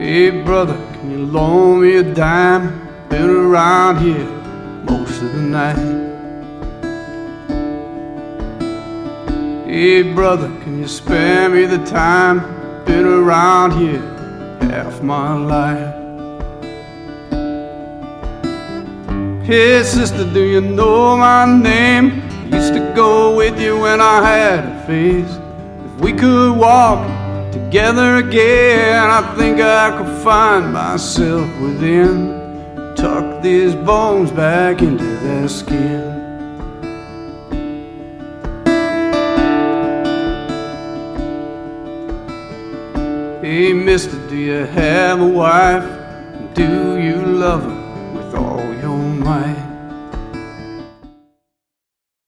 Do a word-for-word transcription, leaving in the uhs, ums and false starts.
Hey brother, can you loan me a dime? Been around here most of the night. Hey brother, can you spare me the time? Been around here half my life. Hey sister, do you know my name? Used to go with you when I had a face. If we could walk together again, I think I could find myself within. Tuck these bones back into their skin. Hey mister, do you have a wife? Do you love her with all your might?